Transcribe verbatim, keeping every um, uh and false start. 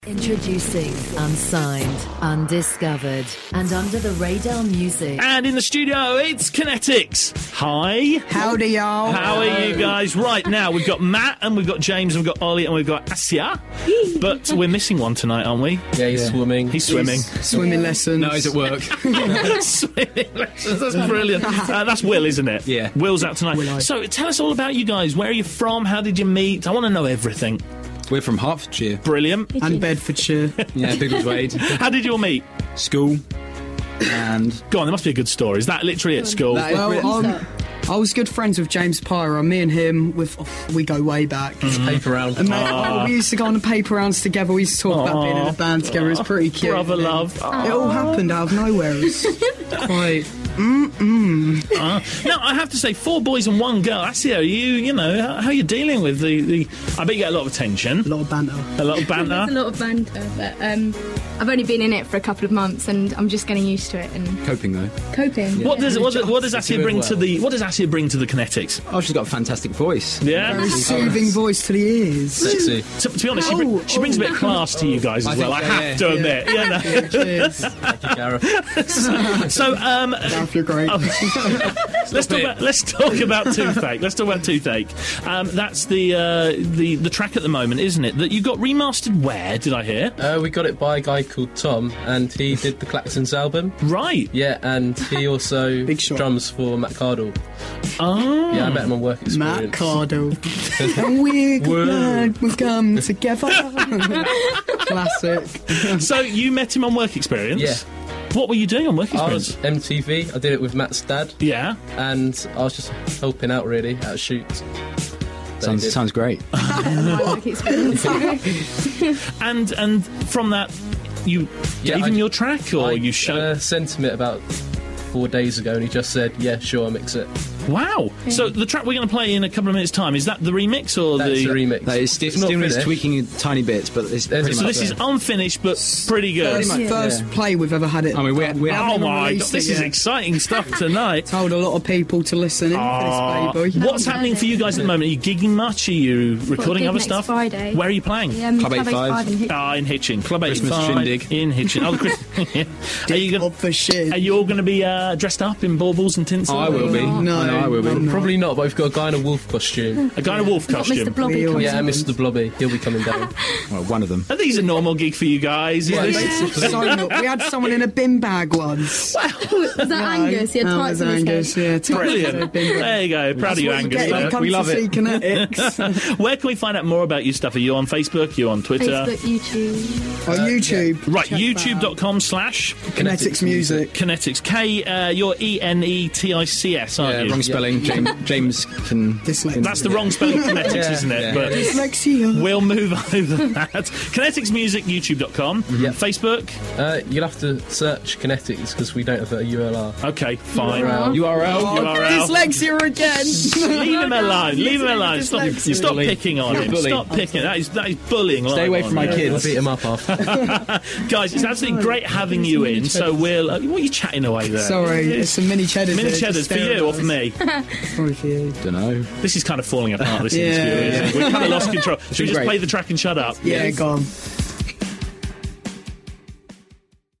Introducing Unsigned, Undiscovered, and Under the Radar Music. And in the studio, it's Kinetics. Hi. Howdy, y'all. How are you guys? Right, now, we've got Matt, and we've got James, and we've got Ollie, and we've got Asia. But we're missing one tonight, aren't we? Yeah, he's yeah. swimming. He's swimming. He's swimming lessons. No, he's at work. Swimming lessons, that's brilliant. Uh, that's Will, isn't it? Yeah. Will's out tonight. Will So tell us all about you guys. Where are you from? How did you meet? I want to know everything. We're from Hertfordshire. Brilliant. And Bedfordshire. Yeah, Biggleswade. How did you all meet? School. And... Go on, there must be a good story. Is that literally at school? That is Well, um, I was good friends with James Pyra. Me and him, with oh, we go way back. Mm-hmm. Paper round. And mate, oh, we used to go on the paper rounds together. We used to talk about being in a band together. It was pretty cute. Brother love. It all happened out of nowhere. It was quite... Mm-mm. Uh, now, I have to say, four boys and one girl. Asia, you, you know, how, how are you dealing with the, the... I bet you get a lot of attention. A lot of banter. A lot of banter. There's a lot of banter, but um, I've only been in it for a couple of months and I'm just getting used to it and Coping, though. coping. What does what, does- what does It's Asia doing bring well. to the what does Asia bring to the Kinetics? Oh, she's got a fantastic voice. Yeah. Very soothing voice to the ears. Sexy. To, to be honest, she, bring, Oh, she brings a bit of oh. class to you guys as I well. I think have so, to yeah. admit. Yeah, no. Cheers. Thank you, Gareth. So, um, Gareth, you're great. let's talk it. about let's talk about Toothache. Let's talk about Toothache. Um, that's the uh, the the track at the moment, isn't it? That you got remastered. Where did I hear? Uh, we got it by a guy called Tom, and he did the Klaxons album. Right. Yeah, and he also Big shot. drums for Matt Cardle. Oh. Yeah, I met him on work experience. Matt Cardo. And we're glad we've come together. Classic. So you met him on work experience. Yeah. What were you doing on work I experience? was M T V. I did it with Matt's dad, Yeah. and I was just helping out really at shoots. That he Sounds, did. sounds great. My work experience. And and from that, you Yeah, gave I- him your track, or I, you showed? uh, sent him it about four days ago, and he just said, "Yeah, sure, I'll mix it." Wow. So the track we're going to play in a couple of minutes' time, is that the remix or That's the... the remix. That is sti- It's not still needs finished. tweaking tiny bits, but it's There's pretty a- So much this is there. unfinished, but pretty good. First, Yeah. first play we've ever had it. I mean, we we Oh haven't my god, released this it is yet. exciting stuff tonight. Told a lot of people to listen in Ah, for this baby. what's happening for you guys at the moment? Are you gigging much? Are you recording gig other next stuff? Friday. Where are you playing? Um, Club Club eighty-five. eighty-five in Hitchin. Ah, in Hitchin. Club Christmas eighty-five. shindig. In Hitchin. Oh, the Christmas... Are you going Of the shit. Are you all going to be uh, dressed up in baubles and tinsel? I will be. No, I know I will be. I'm not. Probably not, but we've got a guy in a wolf costume. A guy in a wolf Not costume. Mister Blobby We all- comes Yeah, in. Mister Blobby. He'll be coming down. Well, one of them. Are these a normal gig for you guys? Is Yeah, this- basically. So not- we had someone in a bin bag once. Was that Angus? He had No, tights it on was his Angus, head. yeah. tights on a Brilliant. bin bag. There you go. Proud of you, That's what Angus. get if you there. come We to love see it. Kinetics. Where can we find out more about your stuff? Are you on Facebook? Are you on Twitter? Facebook, YouTube. On YouTube. Right, Check that out. youtube.com slash Kinetics Music. Kinetics. K, uh, you're E N E T I C S, aren't Yeah, you? wrong spelling. James, James can. Dyslexia. That's the wrong spelling of Kinetics, Yeah. isn't it? Yeah. But Dyslexia. we'll move over that. Kinetics Music, youtube dot com. Yeah. Facebook? Uh, you'll have to search Kinetics because we don't have a U R L. Okay, fine. U R L. U R L. U R L. Dyslexia again. Leave him alone. Leave him alone. Stop, Dyslexia. stop picking on him. Bully. Stop picking. That is, that is bullying. Stay live away on from my there. kids. I'll beat him up after. Guys, it's absolutely great having you in. So we'll. Uh, what are you chatting away there? Sorry, there's some mini cheddars. Mini there, cheddars just for you or sterilise. for me? Probably for you. Don't know. This is kind of falling apart. This Yeah. interview. Isn't it? We've kind of lost control. Should we just Great. play the track and shut up? Yeah, go on.